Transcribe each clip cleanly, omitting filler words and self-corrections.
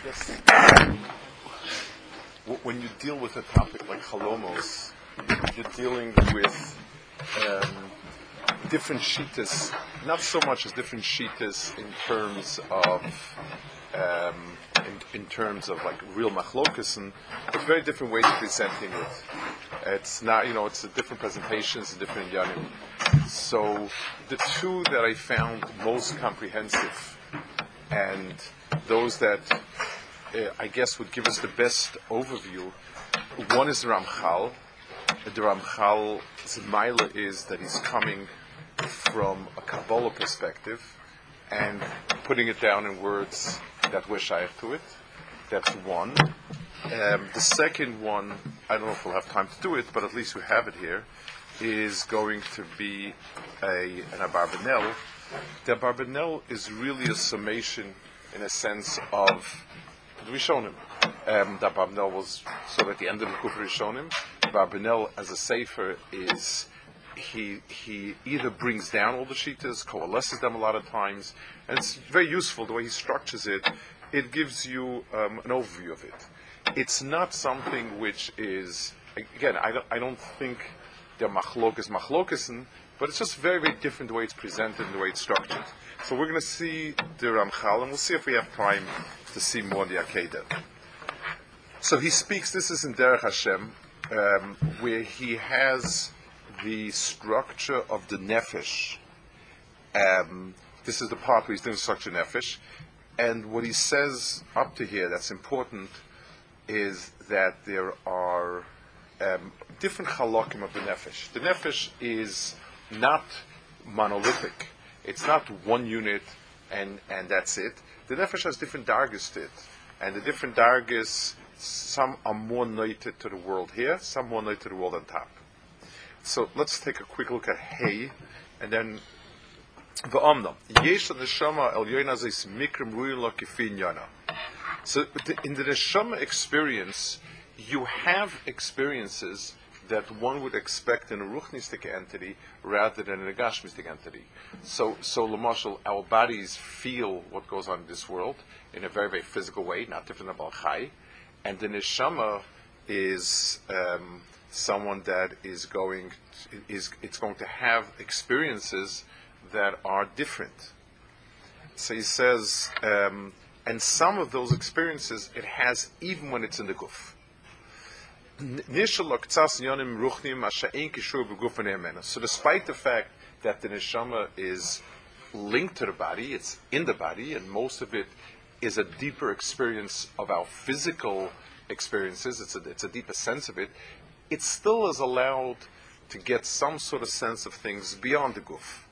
guess when you deal with a topic like halomos, you're dealing with different shittas, not so much as different shittas in terms of in terms of like real machlokas, and it's very different ways of presenting it. It's not, it's a different presentation, it's a different yanim. So the two that I found most comprehensive and those that I guess would give us the best overview, one is the Ramchal. The Ramchal's Maila is that he's coming from a Kabbalah perspective and putting it down in words that we're shaykh to it. That's one. The second one, I don't know if we'll have time to do it, but at least we have it here, is going to be an Abarbanel. The Abarbanel is really a summation, in a sense, of the Rishonim. The Abarbanel was sort of at the end of the Kufr Rishonim. Abarbanel, as a sefer, is he either brings down all the shittas, coalesces them a lot of times, and it's very useful the way he structures it. It gives you an overview of it. It's not something which is, again, I don't think they're machlokesen, but it's just very, very different the way it's presented and the way it's structured. So we're going to see the Ramchal, and we'll see if we have time to see more the Akedah. So he speaks, this is in Derech Hashem, where he has the structure of the Nefesh. This is the part where he's doing structure Nefesh. And what he says up to here that's important is that there are different halakim of the Nefesh. The Nefesh is not monolithic. It's not one unit and that's it. The Nefesh has different dargis to it. And the different dargis, some are more related to the world here, some more related to the world on top. So let's take a quick look at Hey, and then V'omnam. Yesh neshama el yoyna zeis mikrim ruyin lo kifin yana. So in the neshama experience, you have experiences that one would expect in a ruchnistic entity rather than in a gashmistic entity. So l'mashal, our bodies feel what goes on in this world in a very, very physical way, not different than Balchai. And the neshama is someone that is going to have experiences that are different. So he says, and some of those experiences it has even when it's in the guf. So despite the fact that the neshama is linked to the body, it's in the body, and most of it is a deeper experience of our physical experiences, it's a deeper sense of it, it still is allowed to get some sort of sense of things beyond the guf.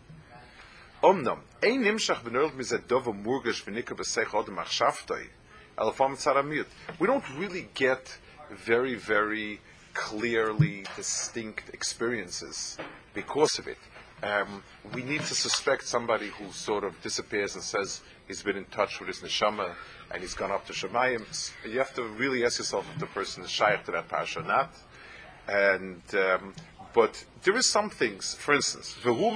We don't really get very, very clearly distinct experiences because of it. We need to suspect somebody who sort of disappears and says he's been in touch with his neshama and he's gone up to Shemayim. You have to really ask yourself if the person is shaykh to that parasha or not. And but there is some things, for instance,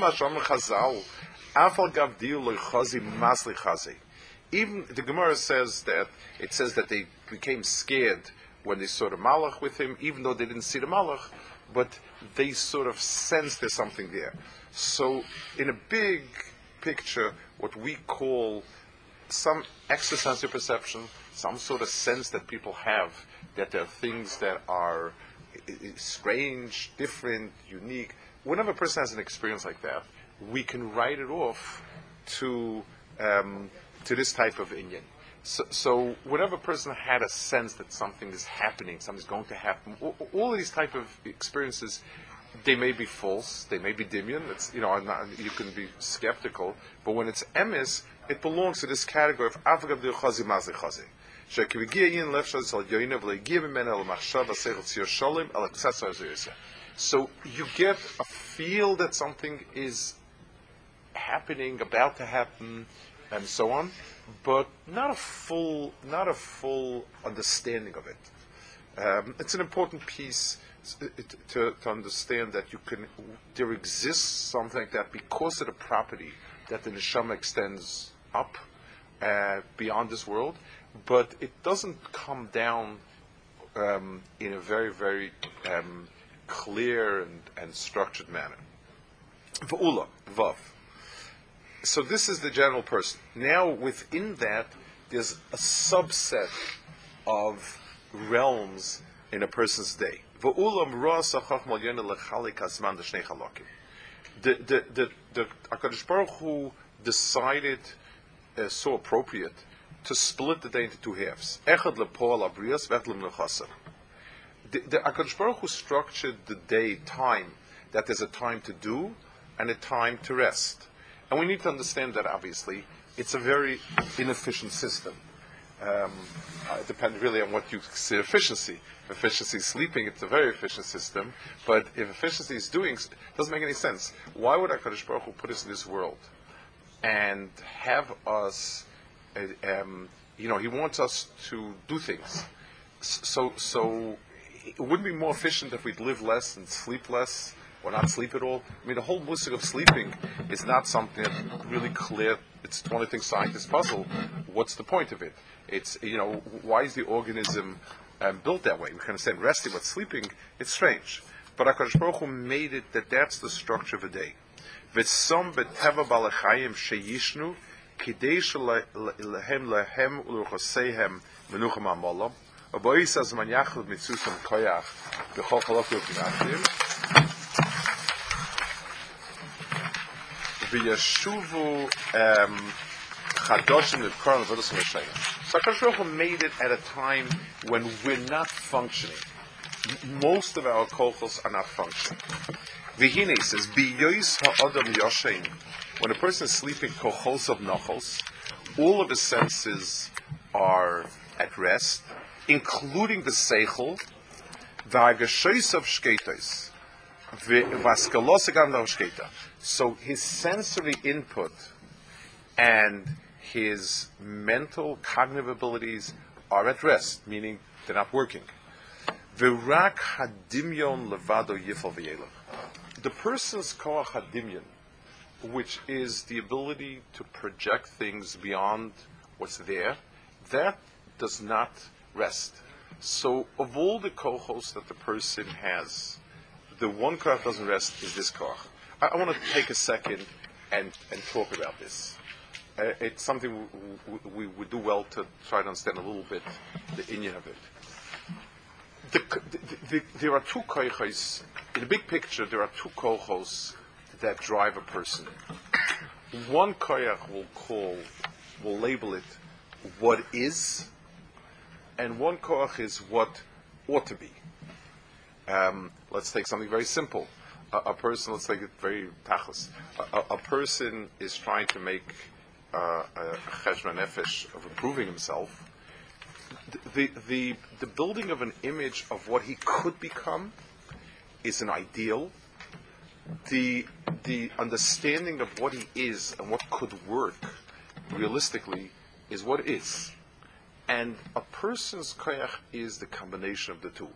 even the Gemara says that they became scared when they saw the Malach with him, even though they didn't see the Malach, but they sort of sensed there's something there. So in a big picture, what we call some extrasensory perception, some sort of sense that people have, that there are things that are strange, different, unique. Whenever a person has an experience like that, we can write it off to this type of inyan. So whenever a person had a sense that something is happening, something's going to happen, all of these type of experiences, they may be false, they may be dimyon. You can be skeptical, but when it's emes, it belongs to this category of avgab de chazi mazi chazi. So you get a feel that something is happening, about to happen, and so on, but not a full understanding of it. It's an important piece to understand that there exists something like that because of the property that the neshama extends up beyond this world, but it doesn't come down in a very, very clear and structured manner. V'ula, vav. So this is the general person. Now within that, there's a subset of realms in a person's day. V'ulam ro'as ha'chachma l'yonah l'chalik hazman d'shnei chalakim. The HaKadosh Baruch Hu decided, so appropriate, to split the day into two halves. Echad lepoal abrias, v'echad le'menuchasa. The HaKadosh Baruch Hu structured the day, time, that there's a time to do and a time to rest. And we need to understand that, obviously, it's a very inefficient system. It depends really on what you consider efficiency. If efficiency is sleeping, it's a very efficient system. But if efficiency is doing, it doesn't make any sense. Why would HaKadosh Baruch Hu put us in this world and have us, He wants us to do things. So it wouldn't be more efficient if we'd live less and sleep less, or not sleep at all. I mean, the whole musik of sleeping is not something that's really clear. It's one of the things scientists puzzle. What's the point of it? It's, why is the organism built that way? We can understand resting, but sleeping, it's strange. But HaKadosh Baruch Hu made it that's the structure of a day. V'som b'teva balachayim sheyishnu kidei shelehem lehem u'luchoseihem menucham amolam v'bois azman yachad mitzusam koyach b'chol chalok u'kinachim v'yashuvu chadoshim l'koran v'odosam l'shayim. So HaKadosh Baruch Hu made it at a time when we're not functioning. Most of our kochos are not functioning. V'hine says, B'yois ha'adam yoshein. When a person is sleeping, kochos of nachos, all of his senses are at rest, including the seichel, v'hagashois of shkeitos, v'askalos agam of shkeita. So his sensory input and his mental cognitive abilities are at rest, meaning they're not working. V'rak hadimyon levado yifal v'yelach. The person's koach hadimyon, which is the ability to project things beyond what's there, that does not rest. So of all the kochos that the person has, the one koach doesn't rest is this koach. I want to take a second and talk about this. It's something we would do well to try to understand a little bit the inyan of it. There are two kochos. In the big picture, there are two kochos that drive a person. One koach will label it what is, and one koach is what ought to be. Let's take something very simple. A person, let's take it very tachlis. A person is trying to make a cheshbon nefesh of improving himself. The building of an image of what he could become is an ideal. The understanding of what he is and what could work realistically is what is. And a person's koyach is the combination of the two.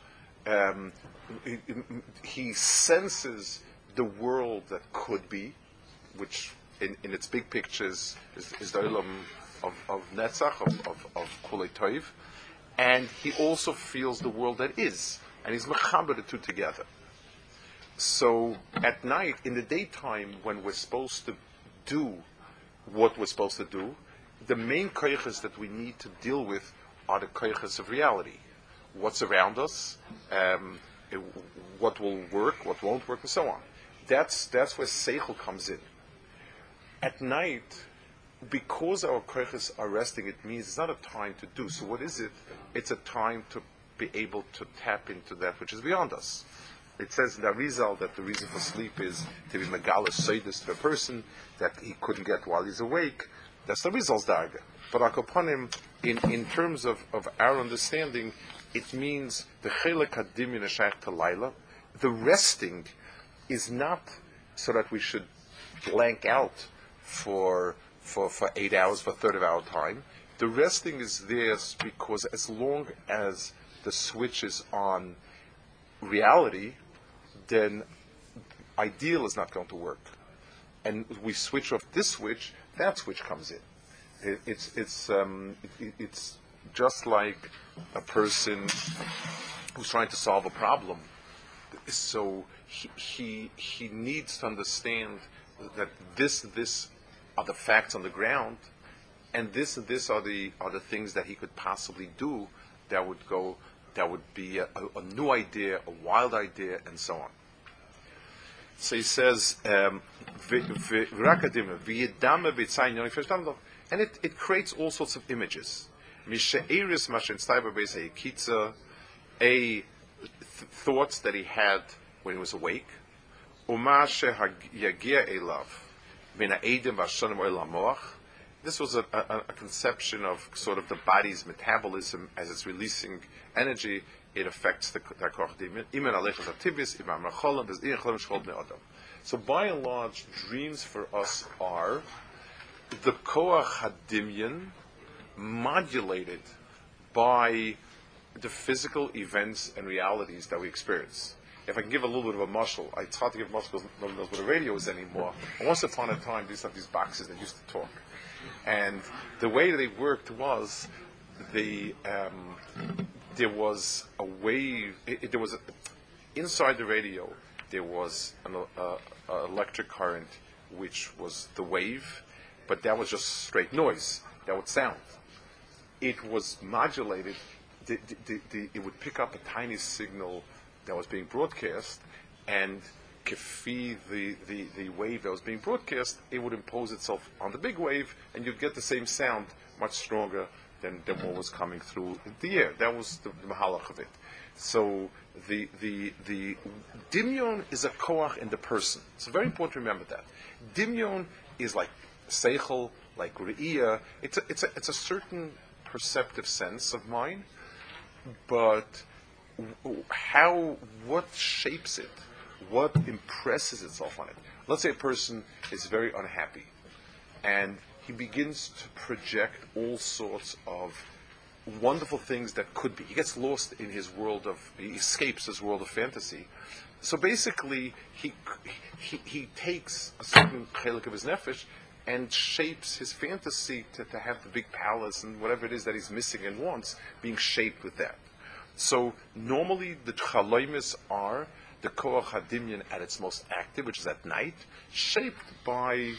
He senses the world that could be, which in its big pictures is the olam of Netzach, of Kulei Toiv, and he also feels the world that is, and he's mechaber the two together. So at night, in the daytime, when we're supposed to do what we're supposed to do, the main koyches that we need to deal with are the koyches of reality. What's around us, what will work, what won't work, and so on. That's where seichel comes in. At night, because our koyches are resting, it means it's not a time to do. So what is it? It's a time to be able to tap into that which is beyond us. It says in the Arizal that the reason for sleep is to be megalos seidus to a person that he couldn't get while he's awake. That's the Arizal's darga. But akoponim, in terms of our understanding, it means the chelek hadimyon shayach to laila. The resting is not so that we should blank out for 8 hours, for a third of our time. The resting is there because as long as the switch is on reality, then ideal is not going to work. And we switch off this switch, that switch comes in. It's just like a person who's trying to solve a problem. So he needs to understand that this are the facts on the ground, and this are the things that he could possibly do that would be a new idea, a wild idea, and so on. So he says, and it creates all sorts of images. Thoughts that he had when he was awake. This was a conception of sort of the body's metabolism as it's releasing energy. It affects the koach dimyon. So by and large, dreams for us are the koach hadimyon modulated by the physical events and realities that we experience. If I can give a little bit of a mashal, it's hard to give mashal because nobody knows what a radio is anymore. And once upon a time, these have these boxes that used to talk. And the way they worked was there was a wave. Inside the radio, there was an electric current, which was the wave, but that was just straight noise. That would sound. It was modulated. It would pick up a tiny signal that was being broadcast, and kefi the wave that was being broadcast, it would impose itself on the big wave, and you'd get the same sound much stronger than what was coming through the air. That was the mahalach of it. So the dimyon is a koach in the person. It's very important to remember that. Dimyon is like seichel, like re'iyah. It's a certain perceptive sense of mind, but what shapes it? What impresses itself on it? Let's say a person is very unhappy, and he begins to project all sorts of wonderful things that could be. He gets lost in he escapes his world of fantasy. So basically, he takes a certain chelik of his nefesh and shapes his fantasy to have the big palace and whatever it is that he's missing and wants, being shaped with that. So normally the chaloimis are the koach hadimyon at its most active, which is at night, shaped by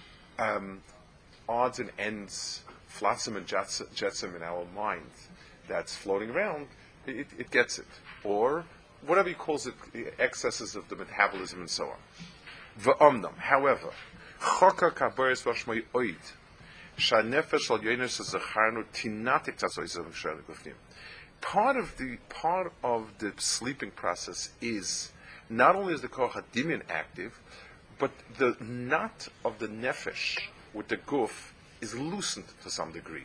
odds and ends, flotsam and jetsam in our mind that's floating around. It gets it, or whatever he calls it, excesses of the metabolism and so on. V'omnam, however, chokar kaboris v'shmoi oid shanefesh al yonis zacharnu tinatik tzatzoi zevshel gufnim. Part of the sleeping process is not only is the koach hadimyon active, but the knot of the nefesh with the guf is loosened to some degree.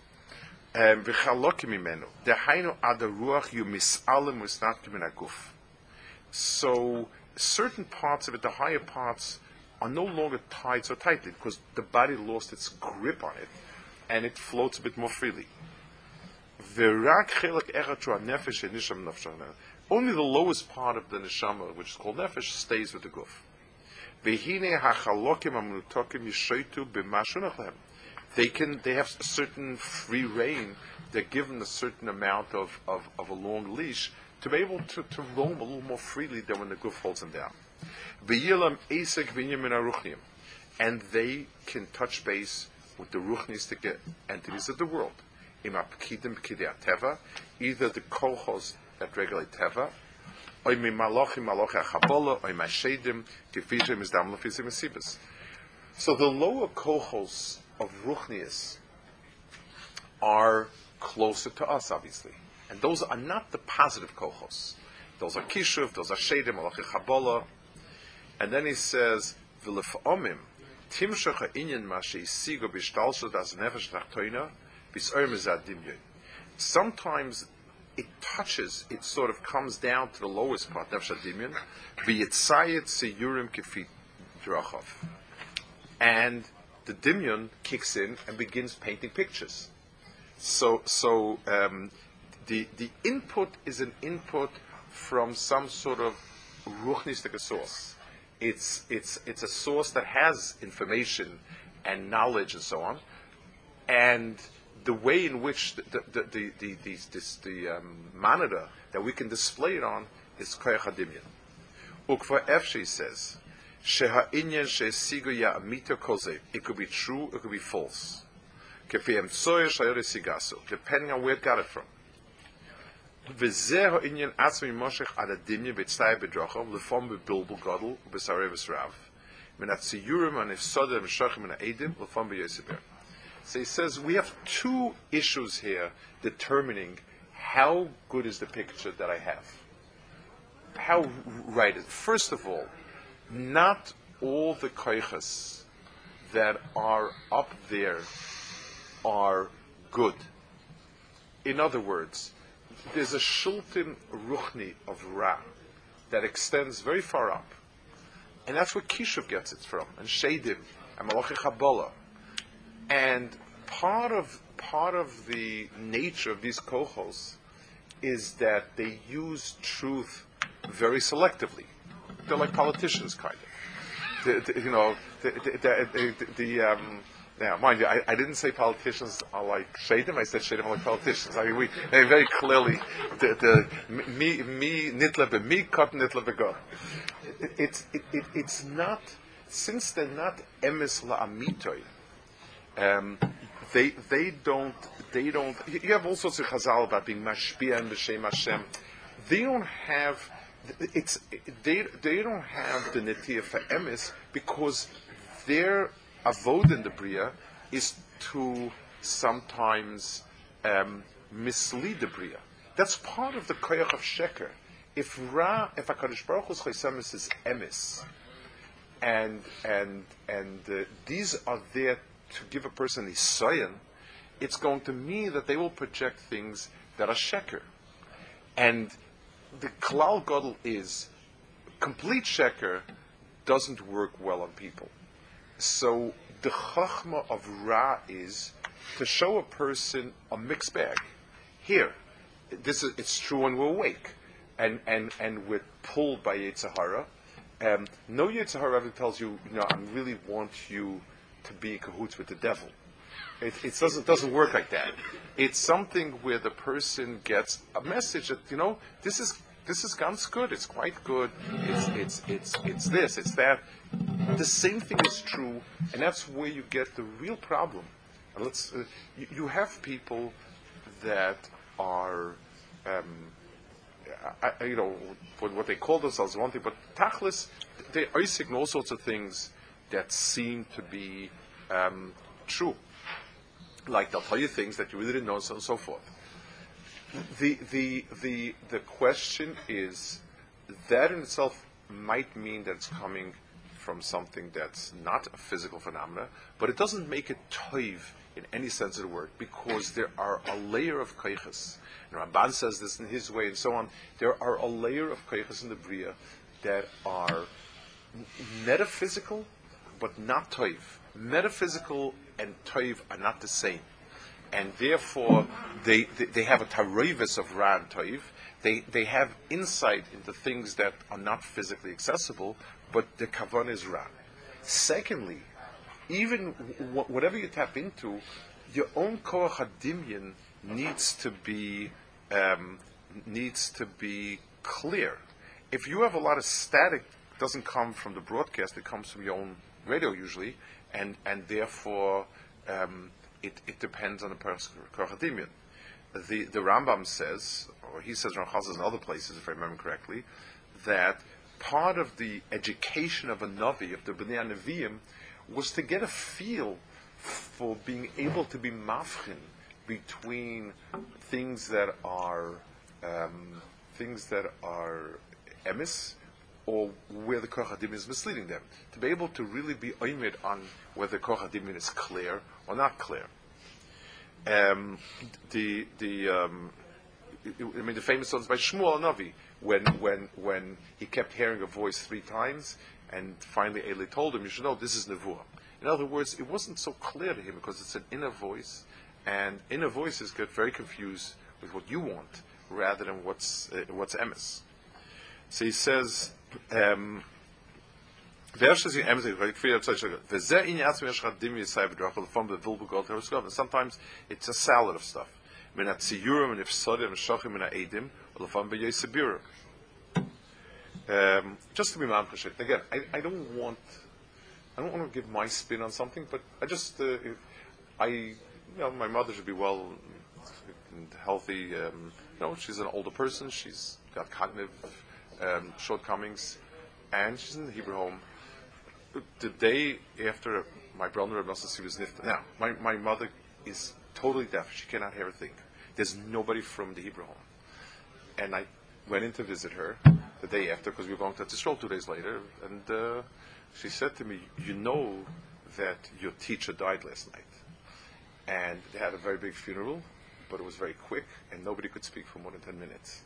So certain parts of it, the higher parts, are no longer tied so tightly because the body lost its grip on it, and it floats a bit more freely. Only the lowest part of the neshama, which is called nefesh, stays with the guf. They have a certain free reign. They're given a certain amount of a long leash to be able to roam a little more freely than when the guf holds them down. And they can touch base with the ruchnistic entities of the world. Either the kolchos that regulate teva, so the lower kolchos of ruchnius are closer to us, obviously, and those are not the positive kolchos. Those are kishuv, those are shedim, malachi chabola, and then he says v'lefomim timshach ha'inyan ma sheisigo b'shtalshut as nefesh tachtoina. Sometimes it touches, it sort of comes down to the lowest part, nefesh hadimyon, v'yitzayet seyurim kefit drachov, and the dimyon kicks in and begins painting pictures. So the input is an input from some sort of ruchnistic source. It's a source that has information and knowledge and so on. And the way in which the monitor that we can display it on is koyach hadimyan. Ukva Efshe says, Sheha'inyan she'esigu ya'amita kozev. It could be true, it could be false. Kefiyem tzoyer shayore sigasu, depending on where it got it from. V'zeh ha'inyan atzmi moshech ad hadimyan v'tztai b'drochom l'fom b'bilbul godel v'sarei v'srav. Min atziyurim anifsodem v'shochim min ha'edim l'fom b'yosiber. So he says we have two issues here determining how good is the picture that I have. How right is it? First of all, not all the koiches that are up there are good. In other words, there's a shultin ruchni of Ra that extends very far up. And that's where Kishuv gets it from, and Shedim, and Malachi Kabbalah. And part of the nature of these kohos is that they use truth very selectively. They're like politicians, kind of. Now, mind you, I didn't say politicians are like Shadim. I said Shadim are like politicians. I mean, they very clearly me nitla b'mi kat nitla b'go. It's not, since they're not emes la'amitoy. They don't. You have all sorts of chazal about being mashpia and b'shem Hashem. They don't have. They don't have the netiyah for emes because their avod in the bria is to sometimes mislead the bria. That's part of the koyach of sheker. If HaKadosh Baruch Hu's chaysemis is emes, and these are there to give a person isayan, it's going to mean that they will project things that are sheker. And the klal gadol is complete sheker doesn't work well on people. So the chachma of Ra is to show a person a mixed bag. Here, it's true when we're awake, and we're pulled by Yetzer Hara. No Yetzer Hara ever tells you, I really want you to be in cahoots with the devil. It doesn't work like that. It's something where the person gets a message that this is ganz good. It's quite good. It's this. It's that. The same thing is true, and that's where you get the real problem. And you have people that are what they call themselves one thing, but tachlis they are in all sorts of things that seem to be true. Like they'll tell you things that you really didn't know, and so on and so forth. The question is that in itself might mean that it's coming from something that's not a physical phenomena, but it doesn't make it toiv in any sense of the word, because there are a layer of koiches. And Ramban says this in his way, and so on. There are a layer of koiches in the bria that are metaphysical, but not toiv. Metaphysical and toiv are not the same, and therefore they have a taroivis of Ra and toiv. They have insight into things that are not physically accessible, but the kavan is Ra. Secondly, even whatever you tap into, your own koach hadimyan needs to be clear. If you have a lot of static, it doesn't come from the broadcast; it comes from your own radio usually, and therefore it depends on the person's koach hadimyan. The Rambam says, or he says, Ramchal says in other places, if I remember correctly, that part of the education of a Navi, of the Bnei Nevi'im, was to get a feel for being able to be mafchin between things that are emes, or where the koach hadimyan is misleading them. To be able to really be oimid on whether koach hadimyan is clear or not clear. The famous ones by Shmuel Navi, when he kept hearing a voice 3 times, and finally Eli told him, you should know this is Nevuah. In other words, it wasn't so clear to him because it's an inner voice, and inner voices get very confused with what you want rather than what's emes. So he says, sometimes it's a salad of stuff. Just to be mamchashet. Again, I don't want to give my spin on something, but I just my mother should be well and healthy. She's an older person. She's got cognitive shortcomings, and she's in the Hebrew home. The day after my brother Reb Nosson was nifta. Now, my mother is totally deaf. She cannot hear a thing. There's nobody from the Hebrew home. And I went in to visit her the day after because we were going to Tishrol 2 days later. And she said to me, you know that your teacher died last night. And they had a very big funeral, but it was very quick, and nobody could speak for more than 10 minutes.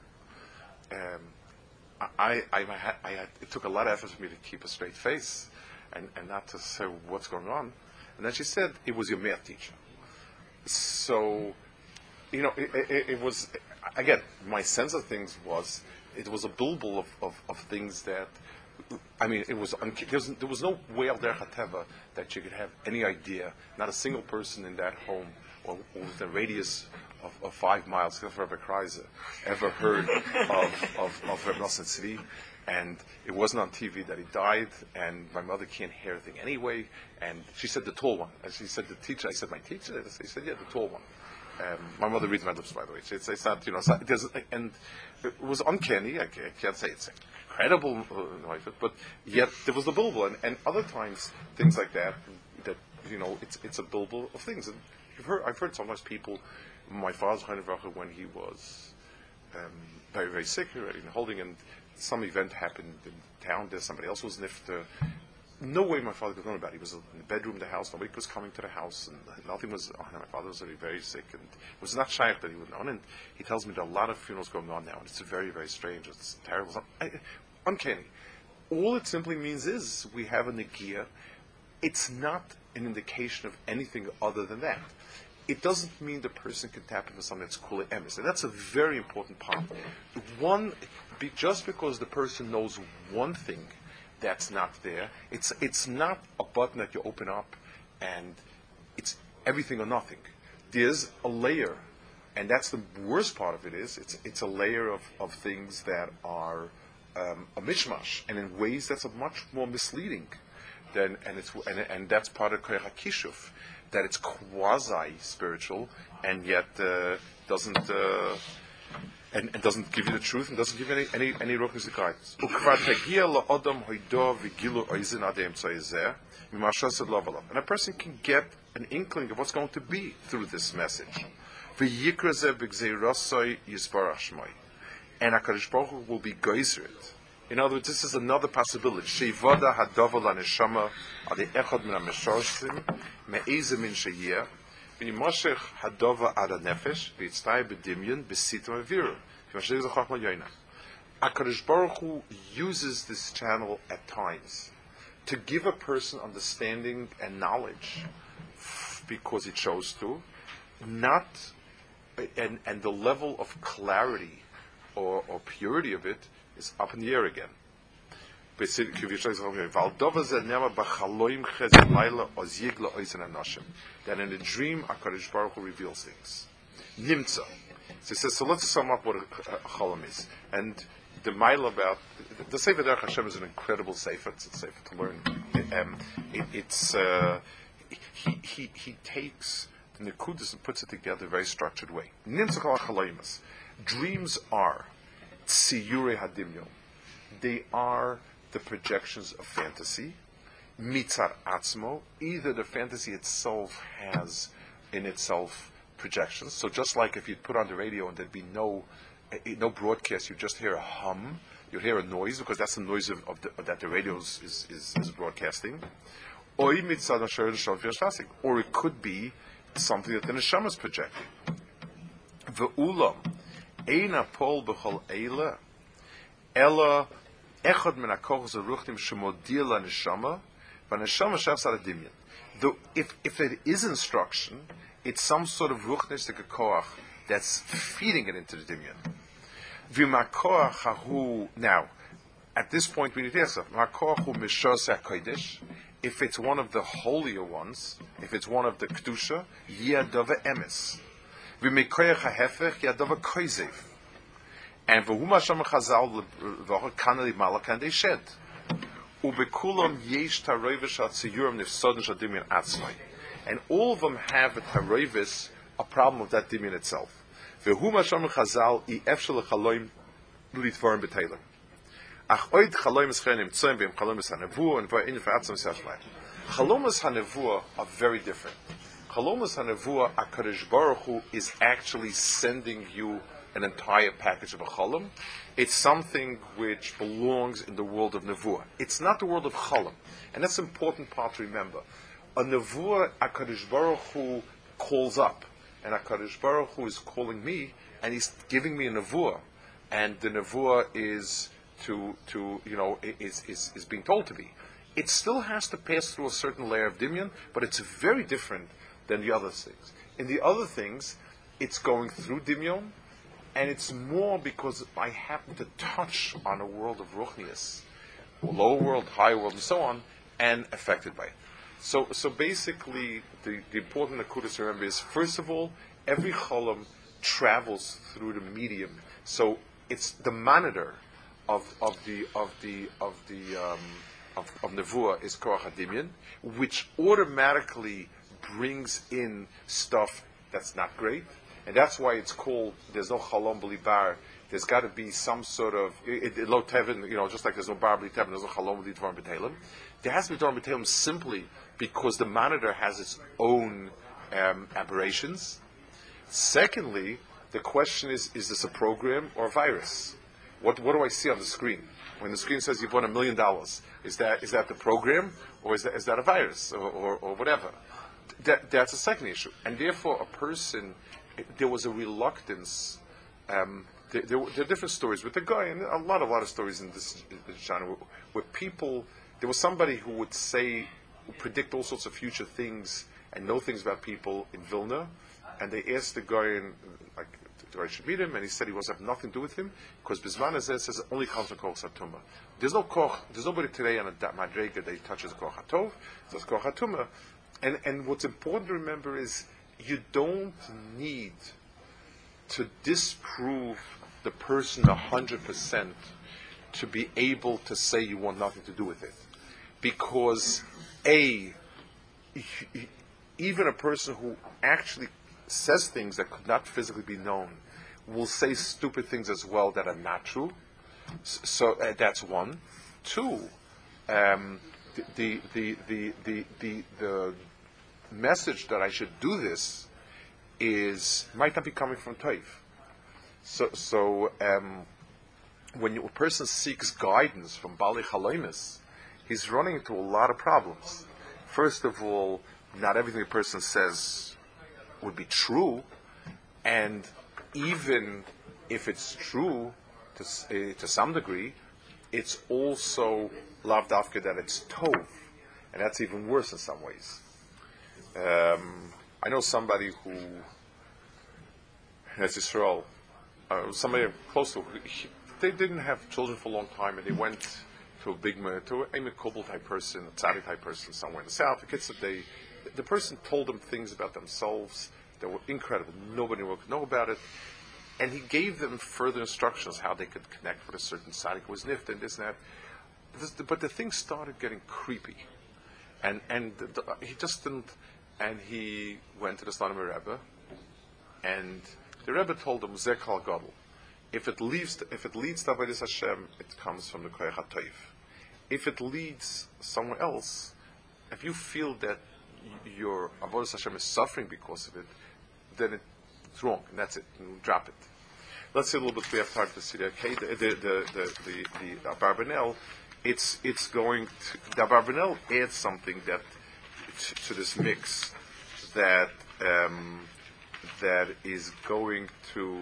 It took a lot of effort for me to keep a straight face and not to say what's going on. And then she said, it was your math teacher. So, it was, again, my sense of things was, it was a bulbul of things that, it was, there was no way al derech hateva that you could have any idea, not a single person in that home, or within the radius of 5 miles, except for Rebbe Kreiser, ever heard of Rebbe Nosson Tzvi. And it wasn't on TV that he died, and my mother can't hear anything anyway. And she said the tall one. And she said the teacher. I said, my teacher? She said, yeah, the tall one. My mother reads my lips, by the way. It's not, and it was uncanny. I can't say it's incredible, but yet there was the bulbul. And other times, things like that it's a bulbul of things. And I've heard sometimes people, my father's when he was very, very sick, already in holding, and some event happened in town, there somebody else was nifter. No way my father could know about it. He was in the bedroom of the house, nobody was coming to the house, and nothing was on. My father was already very sick, and it was not shaykh that he would know. And he tells me there are a lot of funerals going on now, and it's very, very strange. It's terrible. Uncanny. All it simply means is we have a negia. It's not an indication of anything other than that. It doesn't mean the person can tap into something that's kula emes. And that's a very important part. Just because the person knows one thing that's not there, it's not a button that you open up and it's everything or nothing. There's a layer, and that's the worst part of it is it's a layer of things that are a mishmash, and in ways that's much more misleading than and that's part of koyach hakishuf, that it's quasi spiritual and yet doesn't and doesn't give you the truth and doesn't give you any ruchnis guidance. And a person can get an inkling of what's going to be through this message. And HaKadosh Baruch Hu will be geyser it. In other words, this is another possibility. Sheivada hadavar laneshama adi echad min hameshorshim me'eze min sheyeh v'nimoshech hadavar ad hanefesh v'yitztai b'dimyon b'sitam aviru v'mashlich zachachma yoina. HaKadosh Baruch Hu uses this channel at times to give a person understanding and knowledge because he chose to, not and the level of clarity or purity of it is up in the air again. That in a dream, HaKadosh Baruch Hu reveals things. Nimtza. So let's sum up what a cholam is. And the mile about the Sefer Derech Hashem is an incredible sefer. It's a sefer to learn. He takes the nekudas and puts it together in a very structured way. Nimtza kol hachaloimas. Dreams are tziyure hadimyon. They are the projections of fantasy. Mitzar atzmo. Either the fantasy itself has in itself projections. So just like if you'd put on the radio and there'd be no broadcast, you just hear a hum. You hear a noise because that's the noise that the radio is broadcasting. Or it could be something that the neshama is projecting. Ve'ulam eina pol b'chol eila ela echad min hakochos haruchnim shemodia laneshama v'neshama shafs al hadimyon. Though if it is instruction, it's some sort of ruchnistic koach that's feeding it into the dimyon. V'makoach hahu. Now, at this point we need to ask if it's one of the holier ones, if it's one of the kedusha, yadava emes, v'mekoyach hahefech yadava koizev, and v'huma sham chazal v'achar kanali malak and they shed. Ubekulam yesh taroivish atziyurim nifsodin shadimyan atzmai, and all of them have a taroivis, a problem of that dimyan itself. V'huma sham chazal I efshel chaloim litvarim b'teilim. Ach oid chalomis chenim tzoyim v'im chalomis hanevuah and v'in v'atzam sashmai. Chalomis hanevuah are very different. Chalomis hanevuah, HaKadosh Baruch Hu is actually sending you an entire package of a chalom. It's something which belongs in the world of nevuah. It's not the world of chalom, and that's an important part to remember. A nevuah, HaKadosh Baruch Hu calls up, and HaKadosh Baruch Hu is calling me, and he's giving me a nevuah, and the nevuah is is being told to be. It still has to pass through a certain layer of dimyan, but it's very different than the other things. In the other things, it's going through dimyon, and it's more because I happen to touch on a world of ruchnius, lower world, higher world, and so on, and affected by it. So basically, the important nakudas to remember is, first of all, every cholam travels through the medium. So it's the monitor of nevuah is korach hadimyan, which automatically brings in stuff that's not great, and that's why it's called. There's no chalom b'li bar. There's got to be some sort of lo tevin, just like there's no bar b'li tevin, there's no chalom b'li dvarim b'teilim. There has to be dvarim b'teilim simply because the monitor has its own aberrations. Secondly, the question is this a program or a virus? What do I see on the screen? When the screen says you've won $1 million, is that the program, or is that a virus, or whatever? That's a second issue. And therefore, a person, there was a reluctance. There are different stories with the guy, and a lot of stories in this genre, where people, there was somebody who would predict all sorts of future things and know things about people in Vilna, and they asked the guy, the guy should meet him, and he said he wants to have nothing to do with him, because Bizman Hazeh says it only comes from Koch Satuma. There's nobody today on a Madrega that touches Koch Hatov, so it's Koch Hatuma. And what's important to remember is, you don't need to disprove the person 100% to be able to say you want nothing to do with it. Because even a person who actually says things that could not physically be known will say stupid things as well that are not true. So that's one. Two, the message that I should do this might not be coming from Toiv. So when a person seeks guidance from Bali Chaloimis, he's running into a lot of problems. First of all, not everything a person says would be true, and even if it's true to some degree, it's also lav dafka that it's tov, and that's even worse in some ways. I know somebody who has Israel, somebody close to, they didn't have children for a long time, and they went to a Mikobel type person, a tzaddik type person somewhere in the south. The kids the person told them things about themselves that were incredible. Nobody would know about it. And he gave them further instructions how they could connect with a certain tzaddik who was nifta and this and that. But the thing started getting creepy. And he just didn't, and he went to the Slonimer Rebbe, and the Rebbe told him, Zekal Gadol, if it leads to Avodas Hashem, it comes from the Koyach HaToiv. If it leads somewhere else, if you feel that your Avodas Hashem is suffering because of it, then it's wrong, and that's it. And drop it. Let's see a little bit. We have time to see that. Okay, the Abarbanel, it's going to, the Abarbanel adds something that to this mix that is going to.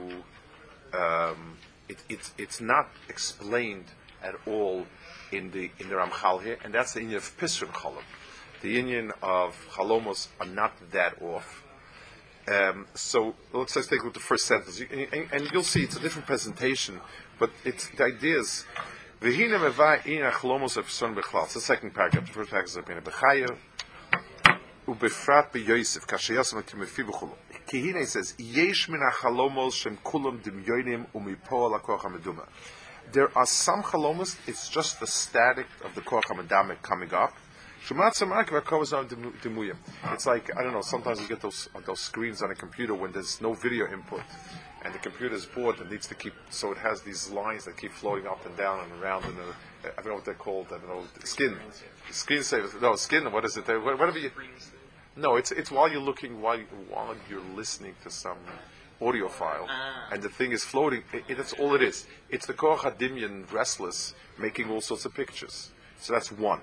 It's not explained at all in the Ramchal here, and that's the Inyan of Pisrim Chalom. The Inyan of Chalomos are not that off. So let's take a look at the first sentence, and you'll see it's a different presentation, but the idea is V'hine mevai in achlomos of son bechlal. It's the second paragraph. The first paragraph is in Bechayev. Ubefrat beYosef kashayasam kimefi b'chulu. Kihine says yesh min achalomos shem kulam dimyonim umipo lakoch hameduma. There are some chalomos. It's just the static of the koch hamedama coming up. It's like, I don't know, sometimes you get those screens on a computer when there's no video input and the computer is bored and needs to keep, so it has these lines that keep floating up and down and around in the, I don't know what they're called, I don't know, screensavers, no, skin, what is it, whatever you, no, it's while you're looking, while you're listening to some audio file and the thing is floating, that's all it is. It's the Koach HaDimyan restless making all sorts of pictures. So that's one.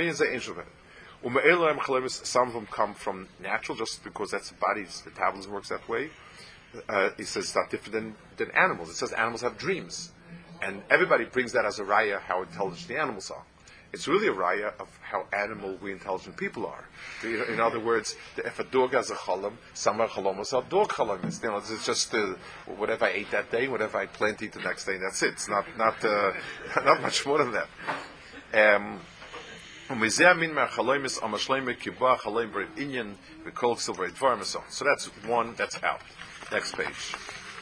Some of them come from natural, just because that's the body, the metabolism works that way. He says it's not different than animals. It says animals have dreams. And everybody brings that as a raya how intelligent the animals are. It's really a raya of how we intelligent people are. In other words, if a dog has a cholam, some are cholomos are dog cholomis. It's just whatever I ate that day, whatever I plan to eat the next day, that's it. It's not much more than that. So that's one, that's out. Next page.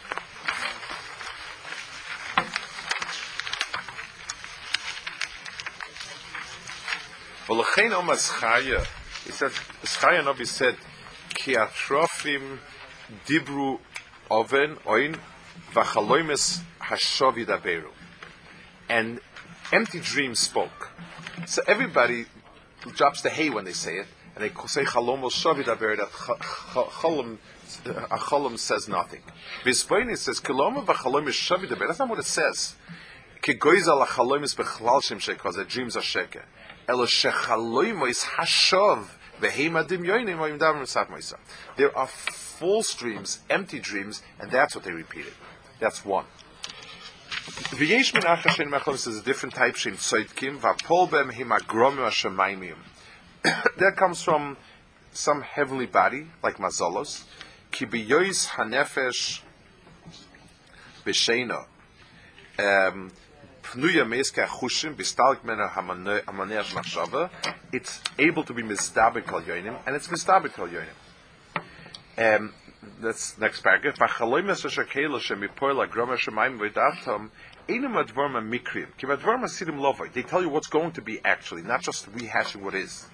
He said, Schaya Novi said, Ki atrofim dibru oven oin v'chaloimes hashovi daberu. And empty dreams spoke. So everybody drops the hay when they say it, and they say chalomos shavi daber, that chalom says nothing. Bispoini says kiloma v'chalom is shavi daber. That's not what it says. Kigoiza la chalom is bechlal shem shekos. The dreams are sheker. Elo shechalom is hashov v'heima dimyonim v'im davar misat moisa. There are false dreams, empty dreams, and that's what they repeated. That's one. V'yesh min achashin mechlos is a different type shem tzoytkim v'apol bem himagromim hashemayimim. That comes from some heavenly body like mazolos. Ki biyois hanefesh b'sheina pnuya meska chushim b'stalk mena hamaneh machshava. It's able to be mistabik al yonim, and it's mistabik al yonim. That's next paragraph. They tell you what's going to be actually, not just rehashing what is.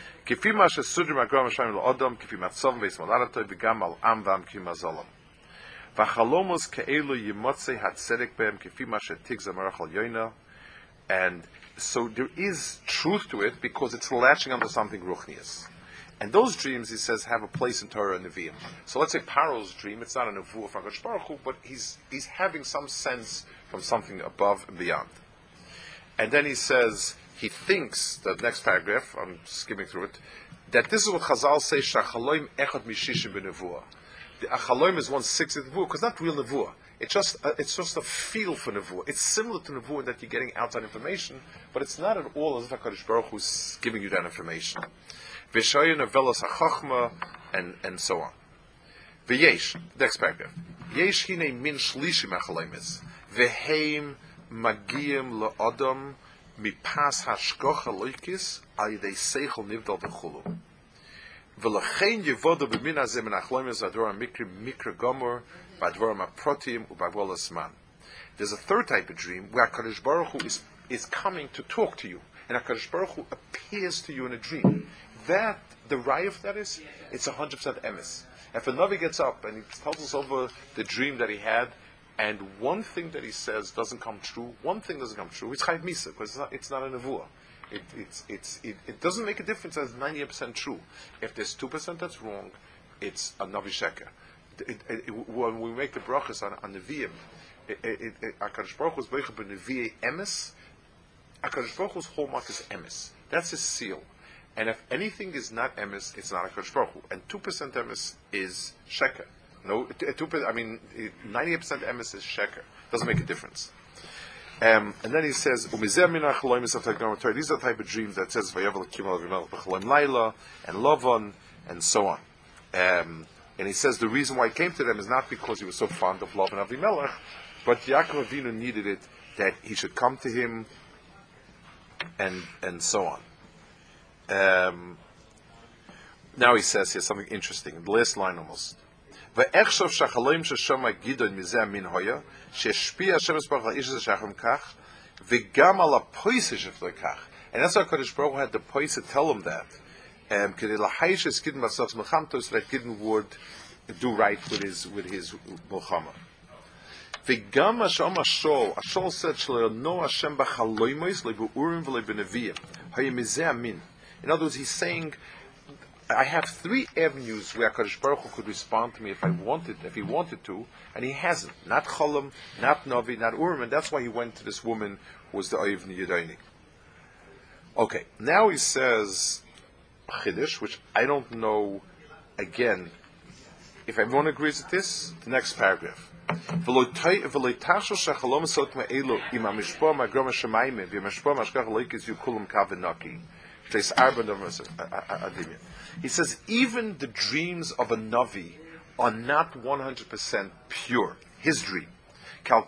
And so there is truth to it because it's latching onto something ruchnius. And those dreams, he says, have a place in Torah and Nevi'im. So let's say Paro's dream, it's not a nevuah from HaKadosh Baruch Hu, but he's having some sense from something above and beyond. And then he says, he thinks, the next paragraph, I'm skimming through it, that this is what Chazal say, Shachaloim echad mishishim b'nevuah. The achaloim is 1/6 of nevuah, because it's not real nevuah. It's just a feel for nevuah. It's similar to nevuah in that you're getting outside information, but it's not at all as if HaKadosh Baruch Hu is giving you that information. V'shayin avelos hachachma, and so on. V'yesh, next paragraph. Yesh hine min shlishim achaloimis. V'heim magiyim la'odam mipas hashkocha loikis al yidei seichel nivdal b'chulu. V'lachein yevoda b'min hazeh min achaloimis v'advoram mikra gomor v'advoram aprotim u'bavolas man. There's a third type of dream where HaKadosh Baruch Hu is coming to talk to you, and HaKadosh Baruch Hu appears to you in a dream. That, the raya of that is, it's 100% emes. If a Navi gets up and he tells us over the dream that he had, and one thing that he says doesn't come true, it's chayv misa, because it's not a nevuah. It doesn't make a difference as 98% true. If there's 2% that's wrong, it's a Navi sheker. When we make the brachas on Nevi'im, HaKadosh Baruch Hu's beicha b'nevi'ei emes, HaKadosh Baruch Hu's hallmark is emes. That's his seal. And if anything is not emes, it's not HaKadosh Baruch Hu. And 2% emes is sheker. No, 2%, 98% emes is sheker. Doesn't make a difference. And then he says, these are the type of dreams that says, and Lovon, and so on. And he says the reason why he came to them is not because he was so fond of Lavan Avimelech, but Yaakov Avinu needed it, that he should come to him and so on. Now he says here something interesting. The last line almost. ואיכשהו שהחלום ששומע גידון מזה מן הויה, שהשפיע השם יסברך על איש הזה שחם כך, וגם על הפויסה שפלו כך. And that's why Kodesh Baruch Hu had the poisa tell him that. כדי להיש es Gidon בסוף מלחמתו, so that Gidon would do right with his מלחמה. וגם מה שאומר השול said שלא ינו השם בחלומוס, לא באורים ולא בנביאים. היה מזה המין. In other words, he's saying, I have three avenues where Kadosh Baruch Hu could respond to me if he wanted to, and he hasn't. Not Cholam, not Navi, not Urim, and that's why he went to this woman who was the Oiv Yudayni. Okay, now he says Chiddush, which I don't know, again, if everyone agrees with this, the next paragraph. He says, even the dreams of a Navi are not 100% pure. His dream. And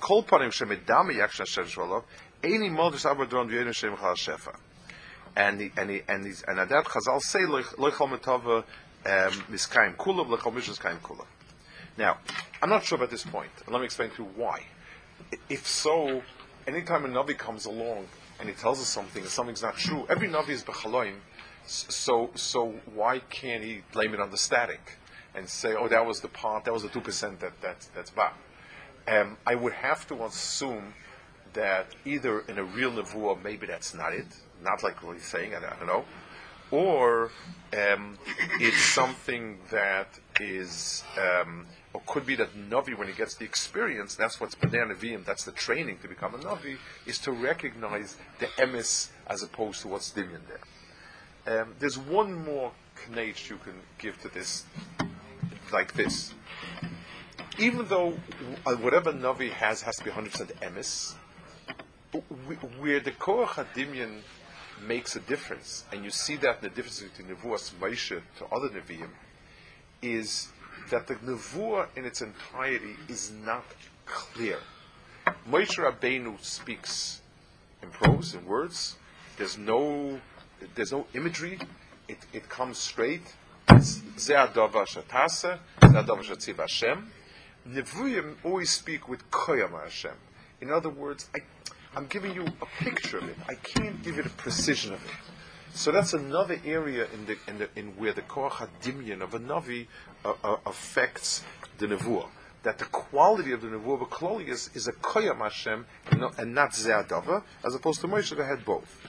at that Chazal say Lechol Metava Miskayim Kulav, Lechol Miskayim Kulav. Now, I'm not sure about this point. Let me explain to you why. If so, anytime a Navi comes along and he tells us something and something's not true, every Navi is B'chaloim, so why can't he blame it on the static and say, oh, that was the 2% that's bad? I would have to assume that either in a real nevuah, maybe that's not it, not like what he's saying, I don't know, or it's something that is, or could be that Navi, when he gets the experience, that's what's B'nai Nevi'im, that's the training to become a Navi, is to recognize the emes as opposed to what's Dinyan there. There's one more knage you can give to this, like this. Even though whatever Navi has to be 100% emes, where the Koach HaDimyan makes a difference, and you see that in the difference between Nevuas Moshe to other Nevi'im, is that the Nevuah in its entirety is not clear. Moshe Rabbeinu speaks in prose, in words. There's no imagery. It comes straight. Ze hadavar shatasa, ze hadavar shatziv Hashem. Nevuim always speak with koyam Hashem. In other words, I'm giving you a picture of it. I can't give you the precision of it. So that's another area in where the koach hadimyan of a navi affects the nevuah. That the quality of the nevuah b'kloli is a koyam Hashem and not ze hadavar, as opposed to Moshe that had both.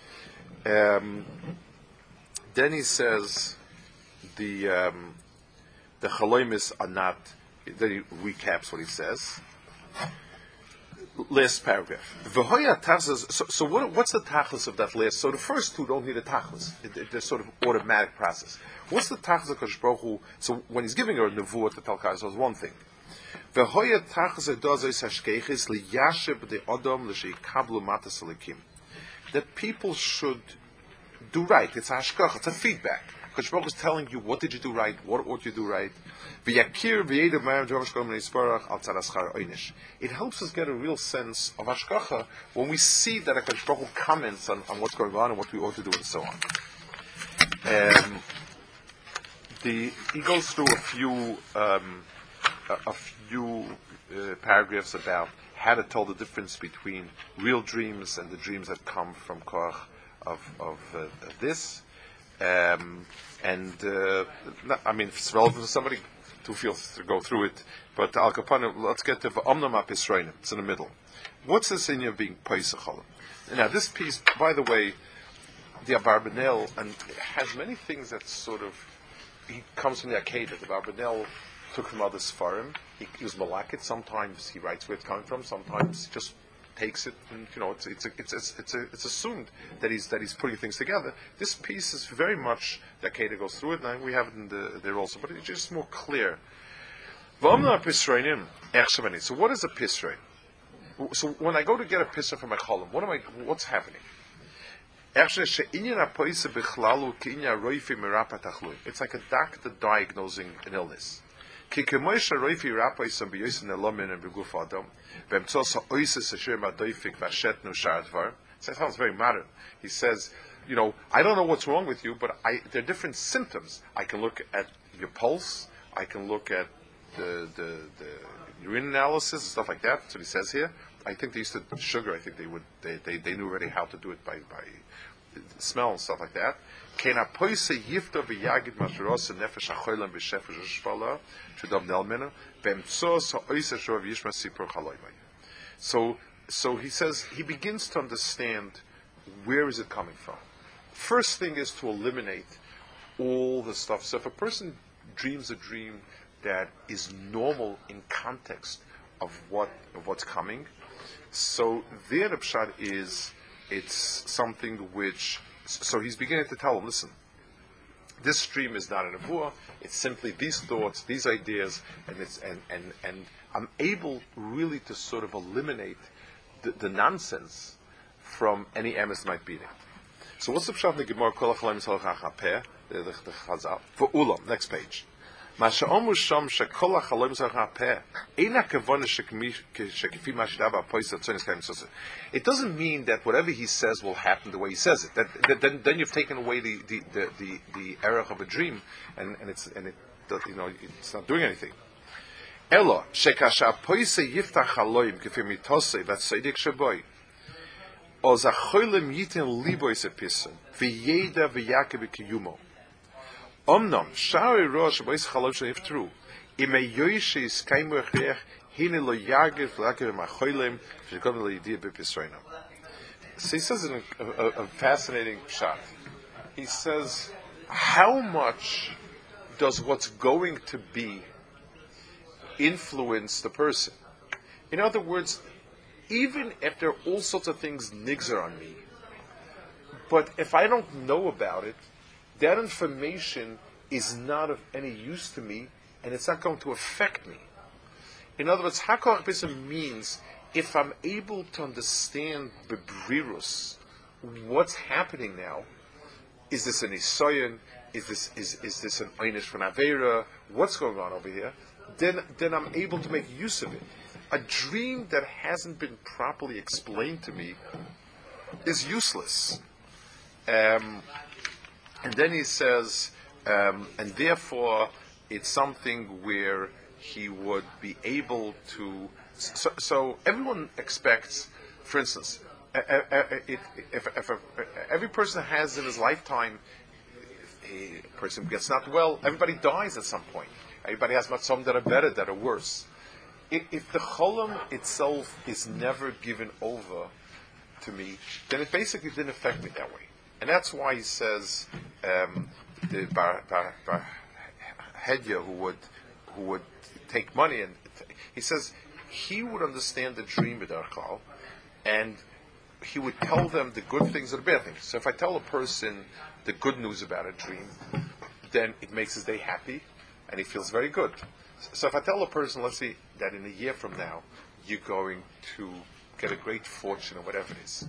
Then he says the chalomis are not. Then he recaps what he says. Last paragraph. So what's the tachlis of that last? So the first two don't need a tachlis. They're sort of automatic process. What's the tachlis of Kadosh Baruch Hu? So when he's giving her a nevuah to tell Kais, was one thing. That people should do right. It's a hashkach. It's a feedback. Kadosh Baruch Hu is telling you, what did you do right? What ought you do right? It helps us get a real sense of hashkacha when we see that a Kadosh Baruch Hu comments on what's going on and what we ought to do and so on. He goes through a few paragraphs about how to tell the difference between real dreams and the dreams that come from koach of this. I mean, if it's relevant to somebody to feel to go through it, but Al Kapana, let's get to Omnam HaPisroinim. It's in the middle. What's this in you being Paisachol? Now, this piece, by the way, the Abarbanel, and it has many things that sort of, he comes from the Akedah. The Abarbanel took from other Sfarim. He was Malakit. Sometimes he writes where it's coming from. Sometimes he just takes it, and it's assumed that he's putting things together. This piece is very much the Akedah goes through it, and we have it in there also, but it's just more clear. So what is a pisrein? So when I go to get a pisrein from my cholim, what's happening? It's like a doctor diagnosing an illness. Just So it sounds very modern. He says, I don't know what's wrong with you, but there are different symptoms. I can look at your pulse. I can look at the urine analysis and stuff like that. That's what he says here. I think they used to sugar. I think they knew already how to do it by smell and stuff like that. So he says he begins to understand where is it coming from. First thing is to eliminate all the stuff. So if a person dreams a dream that is normal in context of what's coming, so their pshat is it's something which. So he's beginning to tell him, listen, this dream is not a nevuah. It's simply these thoughts, these ideas, and I'm able really to sort of eliminate the nonsense from any emes might be there. So what's the pshat in the Gemara? Kol ha'chalayim tzolach ha'chapeh, the Chazal for Ulam. Next page. Masha'omu sham shekol ha'chalayim tzolach ha'peh eina kavana shekifi mashidava ha'pois atzonis kaim sosa. It doesn't mean that whatever he says will happen the way he says it. Then you've taken away the error of a dream, and it's not doing anything. Elo shekasha ha'pois yiftach ha'loyim kifi mitosei v'tzeidik sheboy. Oz achoylem yitin liboy sepisun v'yeda v'yake v'kiyumo. Omnom shari rosh bois chalom sheniftru ime yoyshi skaimu echriach hine lo yagev v'yake v'machoylem v'shekom lo yidia b'pisroinam. So he says a fascinating shot. He says, how much does what's going to be influence the person? In other words, even if there are all sorts of things nigzer on me, but if I don't know about it, that information is not of any use to me, and it's not going to affect me. In other words, Hakoach B'Sim means if I'm able to understand bebrirus, what's happening now, is this an Isoyan, is this an Einish from Aveira, what's going on over here, then I'm able to make use of it. A dream that hasn't been properly explained to me is useless. And then he says, and therefore it's something where he would be able to. So everyone expects, for instance, if every person has in his lifetime, a person gets not well, everybody dies at some point. Everybody has some that are better, that are worse. If the cholam itself is never given over to me, then it basically didn't affect me that way. And that's why he says the Bar Hedya who would take money, and he says he would understand the dream b'derech, and he would tell them the good things or the bad things. So if I tell a person the good news about a dream, then it makes his day happy, and he feels very good. So if I tell a person, let's say, that in a year from now, you're going to get a great fortune or whatever it is.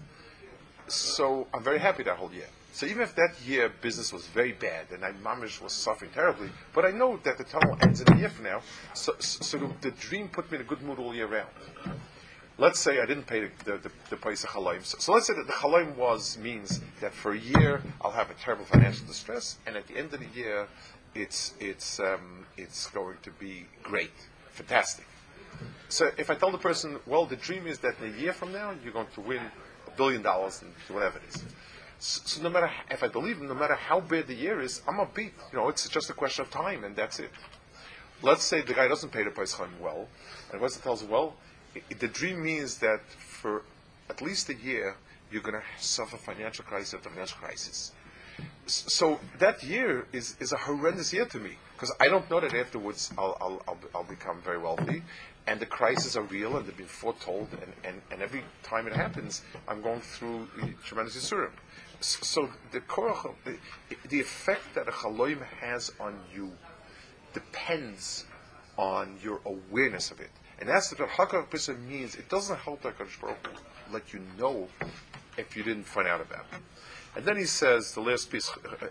So I'm very happy that whole year. So even if that year business was very bad and I mamish was suffering terribly, but I know that the tunnel ends in a year from now, so the dream put me in a good mood all year round. Let's say I didn't pay the price of chalaim. So let's say that the chalaim means that for a year I'll have a terrible financial distress, and at the end of the year it's going to be great, fantastic. So if I tell the person, well, the dream is that in a year from now you're going to win $1 billion and whatever it is. So no matter if I believe him, no matter how bad the year is, I'm upbeat. It's just a question of time, and that's it. Let's say the guy doesn't pay the price well, and Weston tells him, well, the dream means that for at least a year you're going to suffer financial crisis after financial crisis. So that year is a horrendous year to me, because I don't know that afterwards I'll become very wealthy, and the crises are real and they've been foretold, and every time it happens I'm going through tremendous yisurim. So the effect that a chaloim has on you depends on your awareness of it, and that's what Hakar Pisa means. It doesn't help that HaKadosh Baruch Hu let you know if you didn't find out about it. And then he says, the last piece,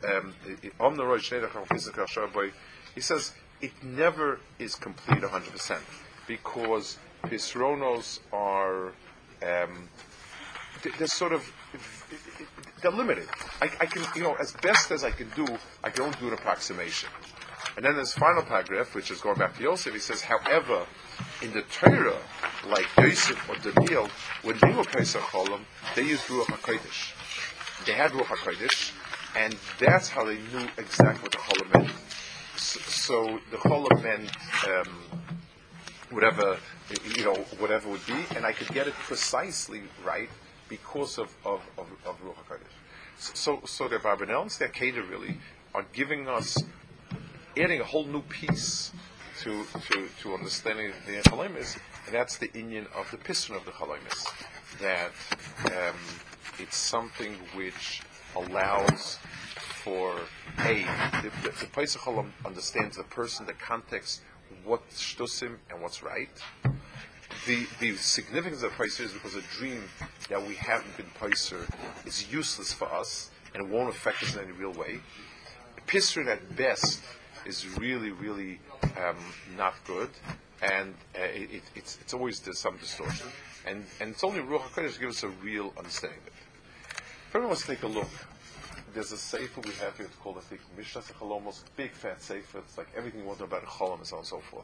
he says, it never is complete 100%, because Pisronos are, they're sort of, they're limited. I can, as best as I can do, I can only do an approximation. And then this final paragraph, which is going back to Yosef, he says, however, in the Torah, like Yosef or Daniel, when they were Pesach Cholam, they used Ruach HaKodesh. They had Ruach HaKodesh, and that's how they knew exactly what the Cholam meant. So the Cholam meant whatever would be, and I could get it precisely right because of Ruach HaKodesh. So the Barbanels, their Keder really, are giving us, adding a whole new piece to understanding the Chalomis, and that's the inyan of the piston of the Chalomis, that it's something which allows for the Pesach Cholam understands the person, the context, what's shtusim and what's right. The significance of Pesach is because a dream that we haven't been Pesach is useless for us and won't affect us in any real way. Pisrin at best is really, really not good, and it's always there's some distortion, and it's only Ruach HaKodesh to give us a real understanding of it. If everyone wants to take a look, there's a sefer we have here. It's called, I think, Mishnas Chalomos, big fat sefer. It's like everything you want to know about Cholom and so on and so forth.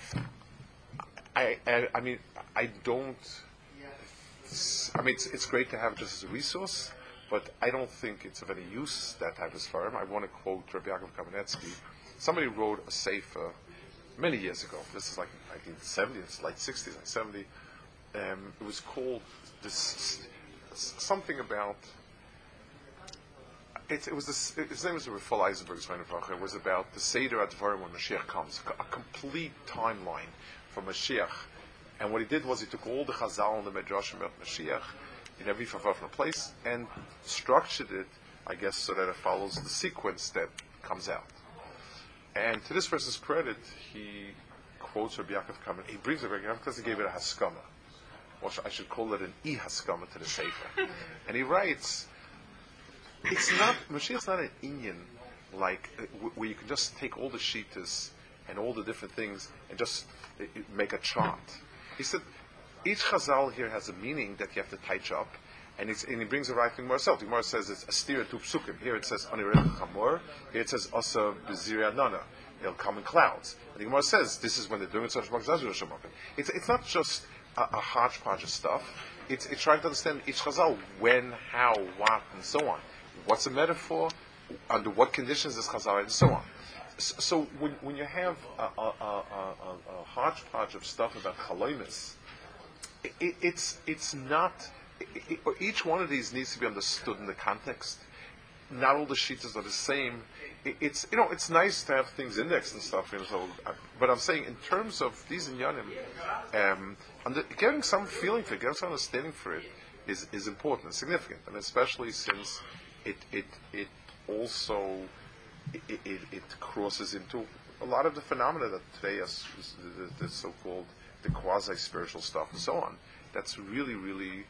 It's great to have it just as a resource, but I don't think it's of any use, that type of firm. I want to quote Rabbi Yaakov Kamenetsky. Somebody wrote a sefer many years ago. This is like 1970s, late 60s, like 70. It was called something about. His name was Rafal Eisenberg. It was about the Seder Advarim when Mashiach comes, a complete timeline for Mashiach. And what he did was he took all the Chazal and the Midrashim about Mashiach in every from a place and structured it, I guess, so that it follows the sequence that comes out. And to this person's credit, he quotes Rabbi Yaakov Kamen. He brings Rabbi Yaakov because he gave it a haskama. Or I should call it an haskama to the sefer. And he writes, Mashiach's not an inyan like where you can just take all the shittas and all the different things and just make a chart. He said each chazal here has a meaning that you have to touch up, and he brings the right thing more self. The Gemara says it's astir tu psukim. Here it says anirech chamor. Here it says asa b'ziri adnana. They'll come in clouds. And the Gemara says this is when they're doing it. It's not just a hodgepodge of stuff. It's trying to understand each chazal, when, how, what, and so on. What's a metaphor? Under what conditions is chazal, and so on. So when you have a hodgepodge of stuff about chalomis, it's not. Each one of these needs to be understood in the context. Not all the shittas are the same. It's nice to have things indexed and stuff. But I'm saying in terms of these inyanim, getting some feeling for it, getting some understanding for it is important and significant, and especially since it also crosses into a lot of the phenomena that today is the so-called the quasi-spiritual stuff and so on. That's really, really,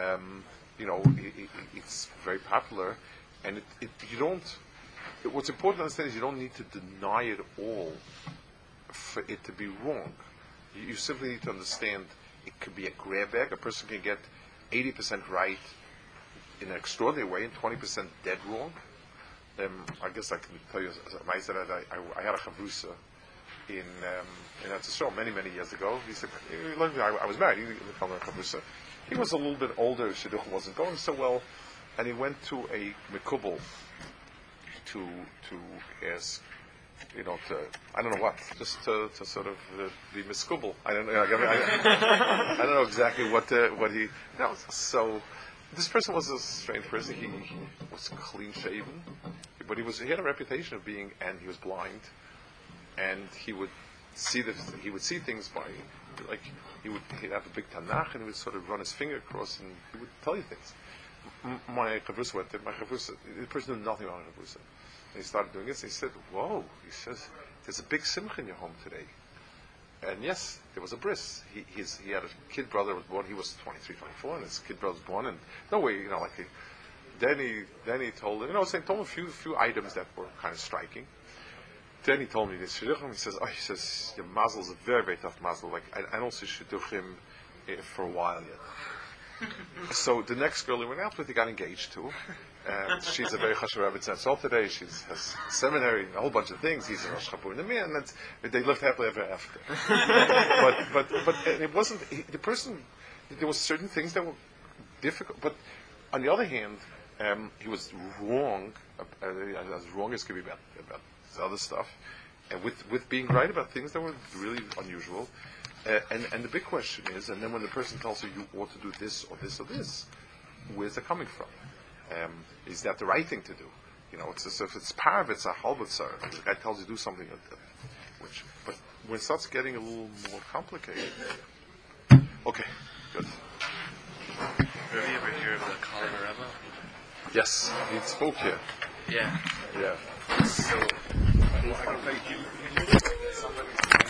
it's very popular, and you don't. What's important to understand is you don't need to deny it all for it to be wrong. You simply need to understand it could be a grab bag. A person can get 80% right in an extraordinary way and 20% dead wrong. I guess I can tell you, I had a chavrusa in Eretz Yisrael many years ago. He said, I was married. He became a chavrusa. He was a little bit older. Shidduch wasn't going so well, and he went to a mikubal to ask, I don't know what, just to sort of be miskubal. I don't know exactly what he. So this person was a strange person. He was clean shaven, but he had a reputation of being, and he was blind, and he would see things by, like he'd have a big Tanakh, and he would sort of run his finger across, and he would tell you things. My chavrusa went there. The person knew nothing about chavrusa. And he started doing this, and he said, "Whoa!" He says, "There's a big simcha in your home today." And yes, there was a bris. He had a kid brother was born. He was 23, 24, and his kid brother was born. And no way, then he told him, told him a few items that were kind of striking. Then he told me this shidduchim. He says, your mazel is a very, very tough mazel. Like I don't see shidduchim for a while yet. So the next girl he went out with, he got engaged to. And she's a very chashuv Rebbetzin soul today. She has seminary, a whole bunch of things. He's a Rosh Chabur in the man, and they lived happily ever after. but it wasn't the person. There was certain things that were difficult. But on the other hand, he was wrong, as wrong as could be about this other stuff, and with being right about things that were really unusual. And the big question is, and then when the person tells you ought to do this or this or this, where's it coming from? Is that the right thing to do? It's if it's parv, it's a halbatzar. The guy tells you to do something, but when it starts getting a little more complicated. Okay, good. Have you ever heard of the Kalma Rebbe? Yes, he spoke here. Yeah. Yeah. So, I can thank you.